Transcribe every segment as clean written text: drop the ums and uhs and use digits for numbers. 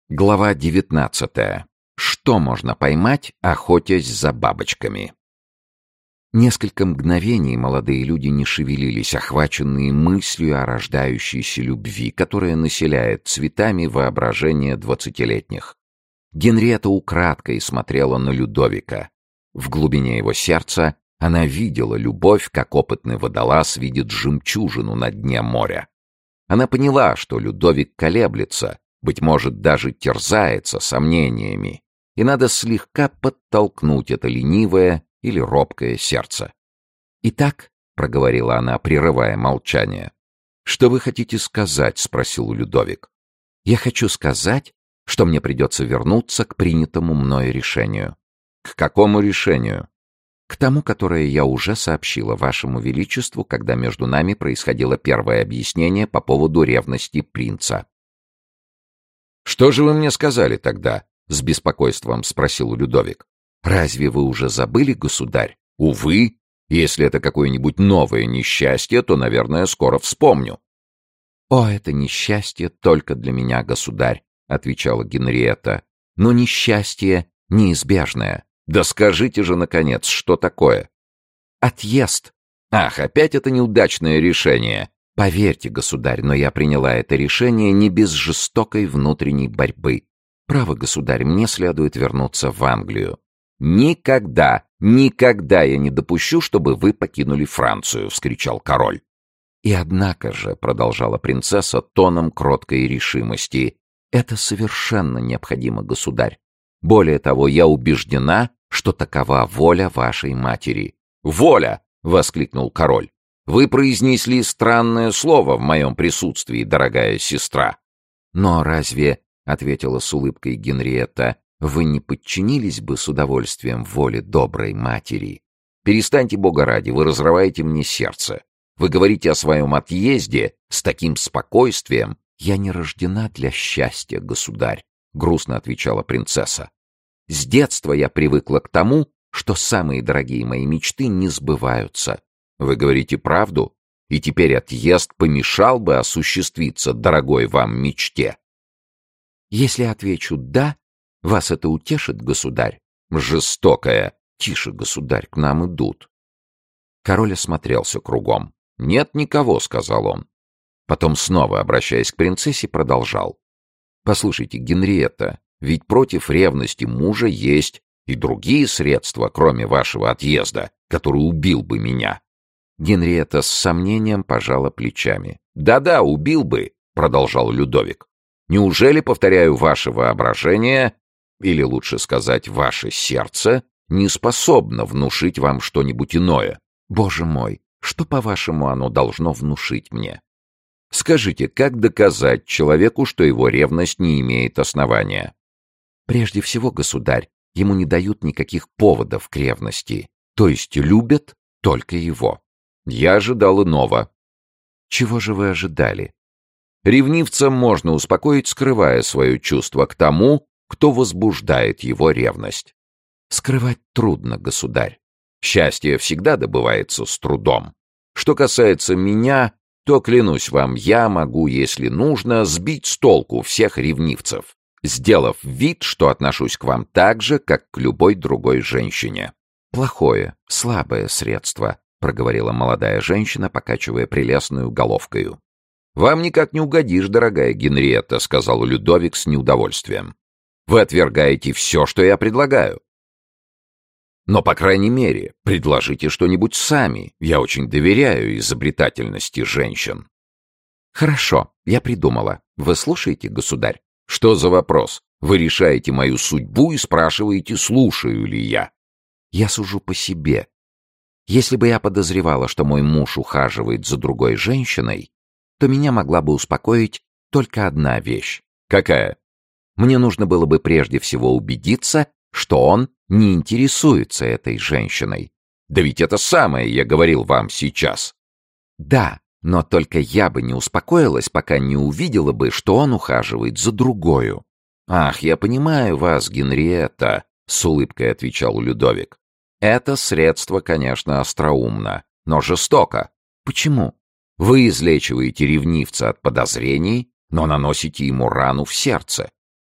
Глава 19. Что можно поймать, охотясь за бабочками? Несколько мгновений молодые люди не шевелились, охваченные мыслью о рождающейся любви, которая населяет цветами воображение двадцатилетних. Генриетта украдкой смотрела на Людовика. В глубине его сердца она видела любовь, как опытный водолаз видит жемчужину на дне моря. Она поняла, что Людовик колеблется, быть может, даже терзается сомнениями, и надо слегка подтолкнуть это ленивое или робкое сердце. «Итак», — проговорила она, прерывая молчание, — «что вы хотите сказать?» — спросил Людовик. «Я хочу сказать, что мне придется вернуться к принятому мною решению». «К какому решению?» «К тому, которое я уже сообщила вашему величеству, когда между нами происходило первое объяснение по поводу ревности принца». «Что же вы мне сказали тогда?» — с беспокойством спросил Людовик. «Разве вы уже забыли, государь?» «Увы, если это какое-нибудь новое несчастье, то, наверное, скоро вспомню». «О, это несчастье только для меня, государь», — отвечала Генриетта. «Но несчастье неизбежное». «Да скажите же, наконец, что такое?» «Отъезд». «Ах, опять это неудачное решение». «Поверьте, государь, но я приняла это решение не без жестокой внутренней борьбы. Право, государь, мне следует вернуться в Англию». «Никогда, никогда я не допущу, чтобы вы покинули Францию!» — вскричал король. «И однако же», — продолжала принцесса тоном кроткой решимости, — «это совершенно необходимо, государь. Более того, я убеждена, что такова воля вашей матери». «Воля!» — воскликнул король. «Вы произнесли странное слово в моем присутствии, дорогая сестра». «Но разве, — ответила с улыбкой Генриетта, — вы не подчинились бы с удовольствием воле доброй матери?» «Перестаньте, Бога ради, вы разрываете мне сердце. Вы говорите о своем отъезде с таким спокойствием». «Я не рождена для счастья, государь», — грустно отвечала принцесса. «С детства я привыкла к тому, что самые дорогие мои мечты не сбываются». «Вы говорите правду? И теперь отъезд помешал бы осуществиться дорогой вам мечте?» «Если отвечу «да», вас это утешит, государь?» «Жестокая». «Тише, государь, к нам идут». Король осмотрелся кругом. «Нет никого», — сказал он. Потом, снова обращаясь к принцессе, продолжал. «Послушайте, Генриетта, ведь против ревности мужа есть и другие средства, кроме вашего отъезда, который убил бы меня». Генриетта с сомнением пожала плечами. «Да-да, убил бы», — продолжал Людовик. «Неужели, повторяю, ваше воображение, или лучше сказать, ваше сердце, не способно внушить вам что-нибудь иное?» «Боже мой, что, по-вашему, оно должно внушить мне?» «Скажите, как доказать человеку, что его ревность не имеет основания?» «Прежде всего, государь, ему не дают никаких поводов к ревности, то есть любят только его». «Я ожидал иного». «Чего же вы ожидали?» «Ревнивца можно успокоить, скрывая свое чувство к тому, кто возбуждает его ревность». «Скрывать трудно, государь». «Счастье всегда добывается с трудом. Что касается меня, то, клянусь вам, я могу, если нужно, сбить с толку всех ревнивцев, сделав вид, что отношусь к вам так же, как к любой другой женщине». «Плохое, слабое средство», — проговорила молодая женщина, покачивая прелестную головкою. «Вам никак не угодишь, дорогая Генриетта», — сказал Людовик с неудовольствием. «Вы отвергаете все, что я предлагаю. Но, по крайней мере, предложите что-нибудь сами. Я очень доверяю изобретательности женщин». «Хорошо, я придумала. Вы слушаете, государь?» «Что за вопрос? Вы решаете мою судьбу и спрашиваете, слушаю ли я». «Я сужу по себе. Если бы я подозревала, что мой муж ухаживает за другой женщиной, то меня могла бы успокоить только одна вещь». «Какая?» «Мне нужно было бы прежде всего убедиться, что он не интересуется этой женщиной». «Да ведь это самое я говорил вам сейчас». «Да, но только я бы не успокоилась, пока не увидела бы, что он ухаживает за другою». «Ах, я понимаю вас, Генриетта», — с улыбкой отвечал Людовик. «Это средство, конечно, остроумно, но жестоко». «Почему?» «Вы излечиваете ревнивца от подозрений, но наносите ему рану в сердце.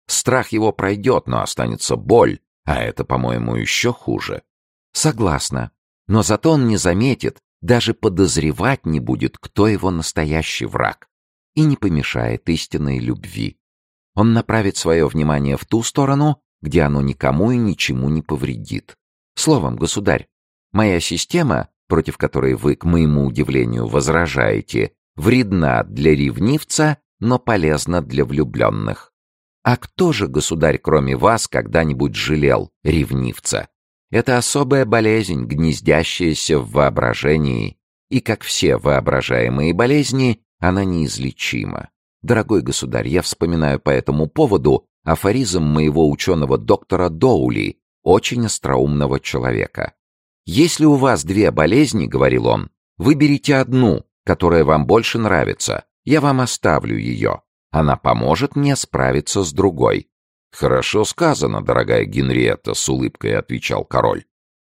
Страх его пройдет, но останется боль, а это, по-моему, еще хуже. Согласна. Но зато он не заметит, даже подозревать не будет, кто его настоящий враг, и не помешает истинной любви. Он направит свое внимание в ту сторону, где оно никому и ничему не повредит. Словом, государь, моя система, против которой вы, к моему удивлению, возражаете, вредна для ревнивца, но полезна для влюбленных. А кто же, государь, кроме вас, когда-нибудь жалел ревнивца? Это особая болезнь, гнездящаяся в воображении, и, как все воображаемые болезни, она неизлечима. Дорогой государь, я вспоминаю по этому поводу афоризм моего ученого доктора Доули, очень остроумного человека. «Если у вас две болезни, — говорил он, — выберите одну, которая вам больше нравится, я вам оставлю ее. Она поможет мне справиться с другой». «Хорошо сказано, дорогая Генриетта», — с улыбкой отвечал король.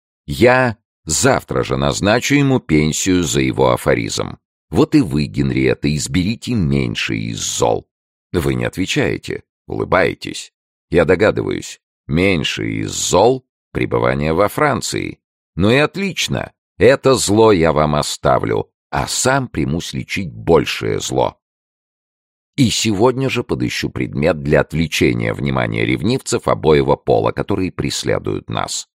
«Я завтра же назначу ему пенсию за его афоризм. Вот и вы, Генриетта, изберите меньше из зол». Вы не отвечаете, улыбаетесь. Я догадываюсь, меньше из зол — пребывание во Франции. Ну и отлично, это зло я вам оставлю, а сам примусь лечить большее зло. И сегодня же подыщу предмет для отвлечения внимания ревнивцев обоего пола, которые преследуют нас.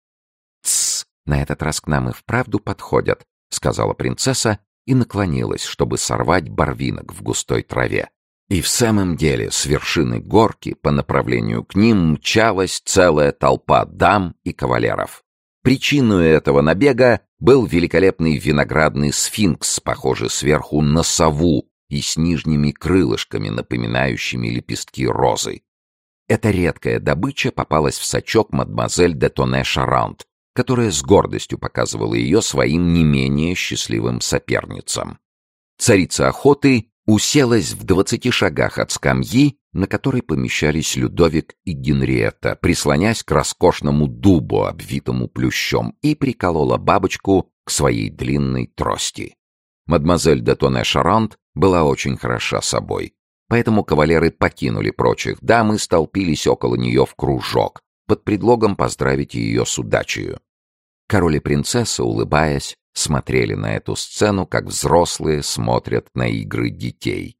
«Тссс, на этот раз к нам и вправду подходят», — сказала принцесса и наклонилась, чтобы сорвать барвинок в густой траве. И в самом деле с вершины горки по направлению к ним мчалась целая толпа дам и кавалеров. Причиной этого набега был великолепный виноградный сфинкс, похожий сверху на сову и с нижними крылышками, напоминающими лепестки розы. Эта редкая добыча попалась в сачок мадемуазель де Тоне-Шарант, которая с гордостью показывала ее своим не менее счастливым соперницам. Царица охоты уселась в 20 шагах от скамьи, на которой помещались Людовик и Генриетта, прислонясь к роскошному дубу, обвитому плющом, и приколола бабочку к своей длинной трости. Мадемуазель де Тоне-Шарант была очень хороша собой, поэтому кавалеры покинули прочих дам и столпились около нее в кружок, под предлогом поздравить ее с удачею. Король и принцесса, улыбаясь, смотрели на эту сцену, как взрослые смотрят на игры детей.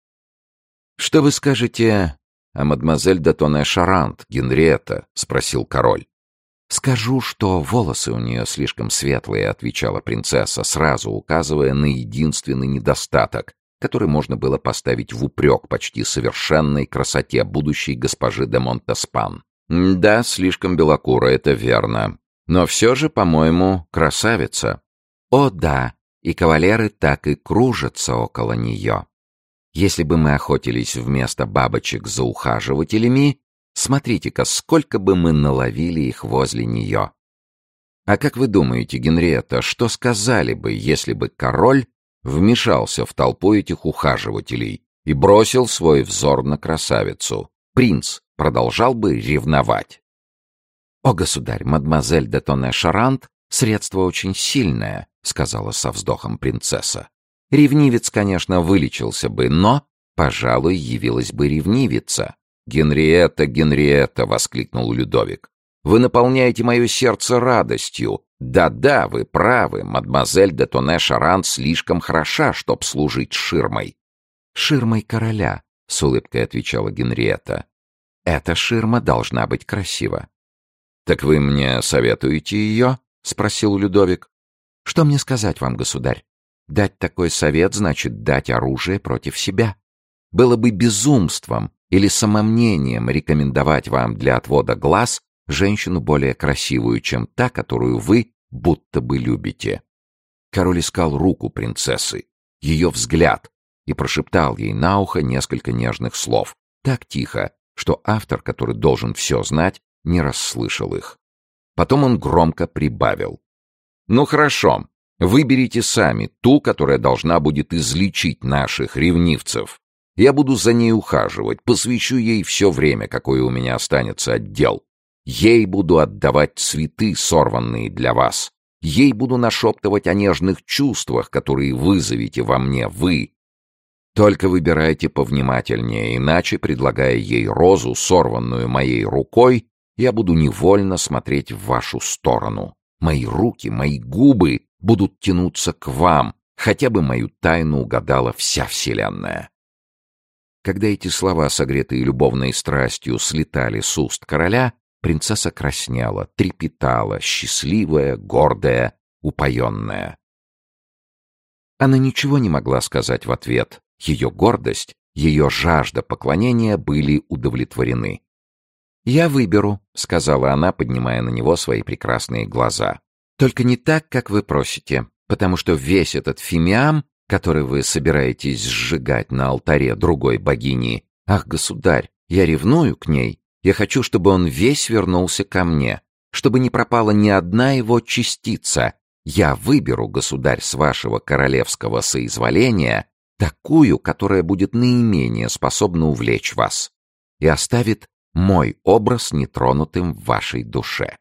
«Что вы скажете о мадемуазель де Тоне-Шарант, Генриетта?» — спросил король. «Скажу, что волосы у нее слишком светлые», — отвечала принцесса, сразу указывая на единственный недостаток, который можно было поставить в упрек почти совершенной красоте будущей госпожи де Монтеспан. «Да, слишком белокура, это верно. Но все же, по-моему, красавица». «О да, и кавалеры так и кружатся около нее. Если бы мы охотились вместо бабочек за ухаживателями, смотрите-ка, сколько бы мы наловили их возле нее». А как вы думаете, Генриетта, что сказали бы, если бы король вмешался в толпу этих ухаживателей и бросил свой взор на красавицу? Принц продолжал бы ревновать? «О, государь, мадемуазель де Тоне-Шарант — средство очень сильное», — сказала со вздохом принцесса. «Ревнивец, конечно, вылечился бы, но, пожалуй, явилась бы ревнивица». «Генриетта, Генриетта!» — воскликнул Людовик. «Вы наполняете мое сердце радостью. Да-да, вы правы, мадемуазель де Тоне-Шарант слишком хороша, чтоб служить ширмой». «Ширмой короля», — с улыбкой отвечала Генриетта. «Эта ширма должна быть красива». «Так вы мне советуете ее?» — спросил Людовик. «Что мне сказать вам, государь? Дать такой совет значит дать оружие против себя. Было бы безумством или самомнением рекомендовать вам для отвода глаз женщину более красивую, чем та, которую вы будто бы любите». Король искал руку принцессы, ее взгляд, и прошептал ей на ухо несколько нежных слов, так тихо, что автор, который должен все знать, не расслышал их. Потом он громко прибавил. «Ну хорошо, выберите сами ту, которая должна будет излечить наших ревнивцев. Я буду за ней ухаживать, посвящу ей все время, какое у меня останется от дел. Ей буду отдавать цветы, сорванные для вас. Ей буду нашептывать о нежных чувствах, которые вызовете во мне вы. Только выбирайте повнимательнее, иначе, предлагая ей розу, сорванную моей рукой, я буду невольно смотреть в вашу сторону. Мои руки, мои губы будут тянуться к вам, хотя бы мою тайну угадала вся вселенная». Когда эти слова, согретые любовной страстью, слетали с уст короля, принцесса краснела, трепетала, счастливая, гордая, упоенная. Она ничего не могла сказать в ответ. Ее гордость, ее жажда поклонения были удовлетворены. «Я выберу», — сказала она, поднимая на него свои прекрасные глаза. «Только не так, как вы просите, потому что весь этот фимиам, который вы собираетесь сжигать на алтаре другой богини, ах, государь, я ревную к ней, я хочу, чтобы он весь вернулся ко мне, чтобы не пропала ни одна его частица. Я выберу, государь, с вашего королевского соизволения, такую, которая будет наименее способна увлечь вас и оставит мой образ нетронутым в вашей душе».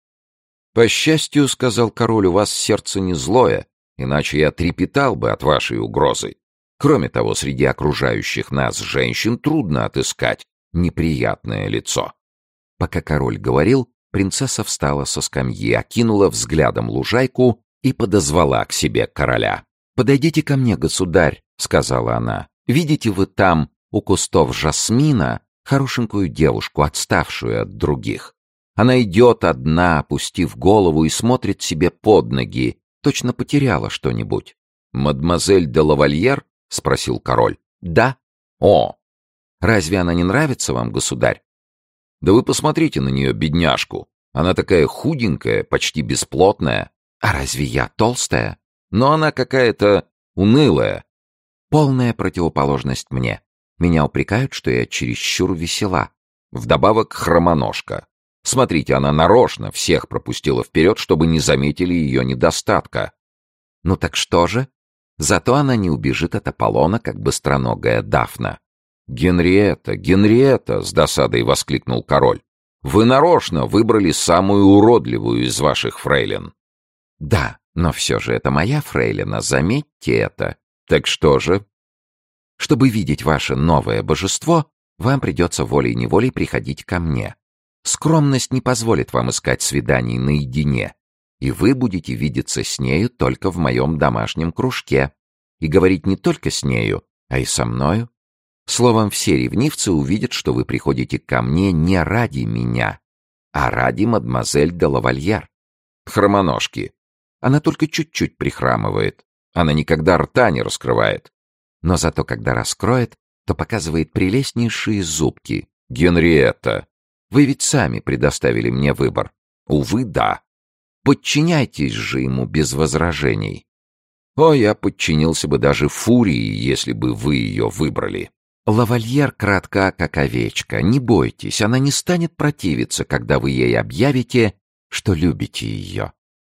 «По счастью, — сказал король, — у вас сердце не злое, иначе я трепетал бы от вашей угрозы. Кроме того, среди окружающих нас женщин трудно отыскать неприятное лицо». Пока король говорил, принцесса встала со скамьи, окинула взглядом лужайку и подозвала к себе короля. «Подойдите ко мне, государь», — сказала она. «Видите вы там, у кустов жасмина, хорошенькую девушку, отставшую от других? Она идет одна, опустив голову, и смотрит себе под ноги, точно потеряла что-нибудь». «Мадемуазель де лавальер?» — спросил король. «Да». «О! Разве она не нравится вам, государь?» «Да вы посмотрите на нее, бедняжку. Она такая худенькая, почти бесплотная. А разве я толстая? Но она какая-то унылая». «Полная противоположность мне. Меня упрекают, что я чересчур весела. Вдобавок хромоножка. Смотрите, она нарочно всех пропустила вперед, чтобы не заметили ее недостатка». «Ну так что же? Зато она не убежит от Аполлона, как быстроногая Дафна». «Генриетта, Генриетта!» — с досадой воскликнул король. «Вы нарочно выбрали самую уродливую из ваших фрейлин». «Да, но все же это моя фрейлина, заметьте это». «Так что же?» «Чтобы видеть ваше новое божество, вам придется волей-неволей приходить ко мне. Скромность не позволит вам искать свиданий наедине, и вы будете видеться с нею только в моем домашнем кружке, и говорить не только с нею, а и со мною. Словом, все ревнивцы увидят, что вы приходите ко мне не ради меня, а ради мадемуазель де лавальер». «Хромоножки. Она только чуть-чуть прихрамывает. Она никогда рта не раскрывает. Но зато, когда раскроет, то показывает прелестнейшие зубки. Генриетта, вы ведь сами предоставили мне выбор». «Увы, да». «Подчиняйтесь же ему без возражений». «О, я подчинился бы даже фурии, если бы вы ее выбрали». «Лавальер кратка, как овечка. Не бойтесь, она не станет противиться, когда вы ей объявите, что любите ее».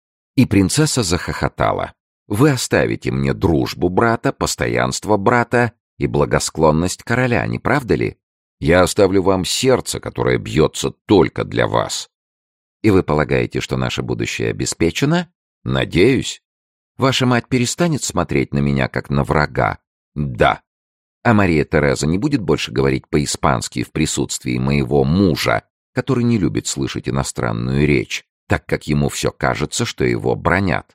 И принцесса захохотала. «Вы оставите мне дружбу брата, постоянство брата и благосклонность короля, не правда ли? Я оставлю вам сердце, которое бьется только для вас». «И вы полагаете, что наше будущее обеспечено?» «Надеюсь». «Ваша мать перестанет смотреть на меня, как на врага?» «Да». «А Мария Тереза не будет больше говорить по-испански в присутствии моего мужа, который не любит слышать иностранную речь, так как ему все кажется, что его бранят?»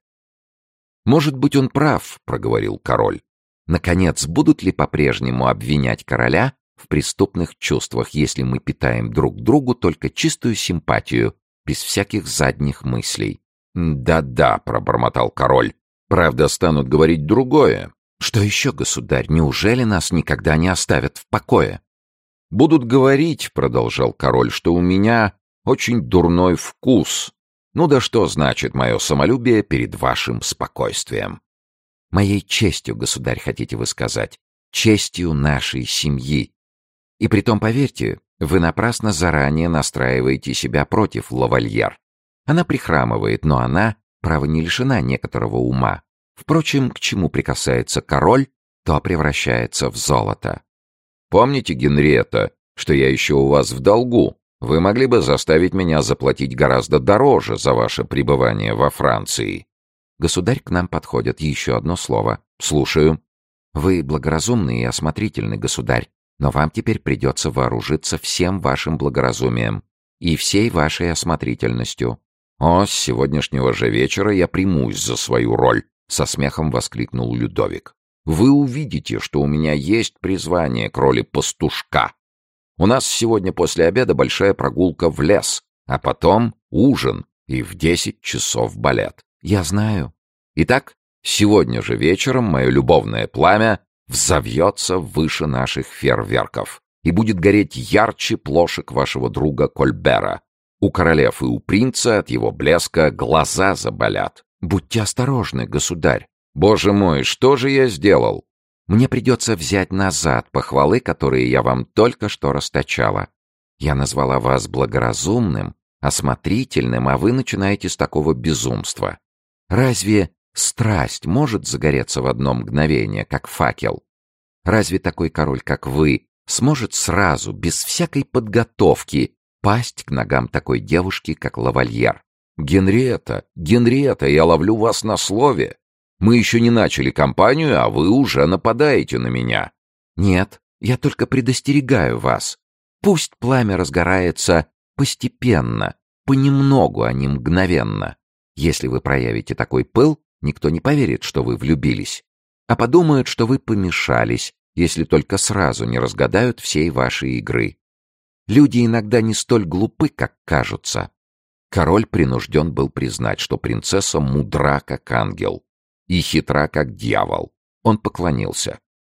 «Может быть, он прав», — проговорил король. «Наконец, будут ли по-прежнему обвинять короля в преступных чувствах, если мы питаем друг другу только чистую симпатию, без всяких задних мыслей?» «Да-да», — пробормотал король. «Правда, станут говорить другое». «Что еще, государь, неужели нас никогда не оставят в покое?» «Будут говорить», — продолжал король, — «что у меня очень дурной вкус. Ну да что значит мое самолюбие перед вашим спокойствием?» «Моей честью, государь, хотите вы сказать, честью нашей семьи. И притом, поверьте, вы напрасно заранее настраиваете себя против лавальер. Она прихрамывает, но она, право, не лишена некоторого ума. Впрочем, к чему прикасается король, то превращается в золото». «Помните, Генриетта, что я еще у вас в долгу? Вы могли бы заставить меня заплатить гораздо дороже за ваше пребывание во Франции». «Государь, к нам подходит. Еще одно слово. Слушаю». Вы благоразумный и осмотрительный государь, но вам теперь придется вооружиться всем вашим благоразумием и всей вашей осмотрительностью». «О, с сегодняшнего же вечера я примусь за свою роль», — со смехом воскликнул Людовик. «Вы увидите, что у меня есть призвание к роли пастушка. У нас сегодня после обеда большая прогулка в лес, а потом ужин и в 10 часов балет». «Я знаю». «Итак, сегодня же вечером мое любовное пламя взовьется выше наших фейерверков и будет гореть ярче плошек вашего друга Кольбера. У королев и у принца от его блеска глаза заболят». «Будьте осторожны, государь». «Боже мой, что же я сделал?» «Мне придется взять назад похвалы, которые я вам только что расточала. Я назвала вас благоразумным, осмотрительным, а вы начинаете с такого безумства. Разве страсть может загореться в одно мгновение, как факел? Разве такой король, как вы, сможет сразу, без всякой подготовки, пасть к ногам такой девушки, как лавальер?» «Генриетта, Генриетта, я ловлю вас на слове. Мы еще не начали кампанию, а вы уже нападаете на меня». «Нет, я только предостерегаю вас. Пусть пламя разгорается постепенно, понемногу, а не мгновенно. Если вы проявите такой пыл, никто не поверит, что вы влюбились, а подумают, что вы помешались, если только сразу не разгадают всей вашей игры. Люди иногда не столь глупы, как кажутся». Король принужден был признать, что принцесса мудра, как ангел, и хитра, как дьявол. Он поклонился.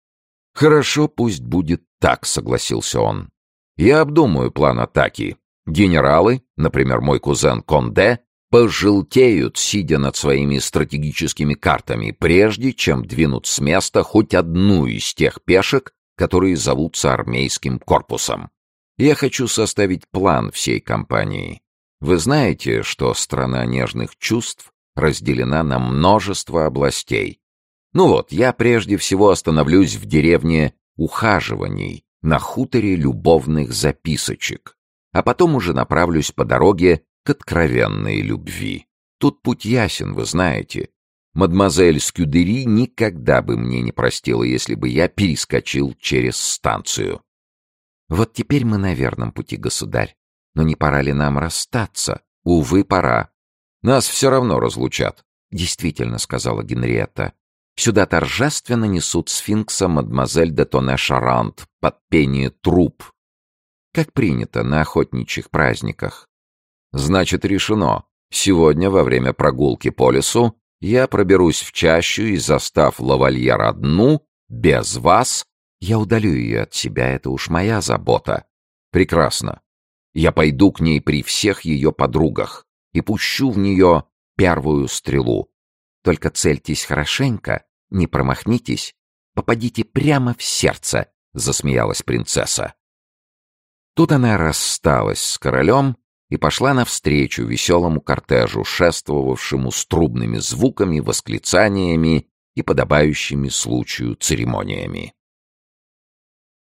«Хорошо, пусть будет так», — согласился он. «Я обдумаю план атаки. Генералы, например, мой кузен Конде, пожелтеют, сидя над своими стратегическими картами, прежде чем двинут с места хоть одну из тех пешек, которые зовутся армейским корпусом. Я хочу составить план всей кампании. Вы знаете, что страна нежных чувств разделена на множество областей. Ну вот, я прежде всего остановлюсь в деревне ухаживаний, на хуторе любовных записочек, а потом уже направлюсь по дороге к откровенной любви. Тут путь ясен, вы знаете. Мадемуазель Скюдери никогда бы мне не простила, если бы я перескочил через станцию». «Вот теперь мы на верном пути, государь. Но не пора ли нам расстаться?» «Увы, пора. Нас все равно разлучат». «Действительно», — сказала Генриетта. «Сюда торжественно несут сфинкса мадемуазель де Тоне-Шарант под пение труб, как принято на охотничьих праздниках». «Значит, решено. Сегодня, во время прогулки по лесу, я проберусь в чащу и, застав лавальер одну, без вас, я удалю ее от себя, это уж моя забота». «Прекрасно. Я пойду к ней при всех ее подругах и пущу в нее первую стрелу. Только цельтесь хорошенько, не промахнитесь, попадите прямо в сердце», — засмеялась принцесса. Тут она рассталась с королем и пошла навстречу веселому кортежу, шествовавшему с трубными звуками, восклицаниями и подобающими случаю церемониями.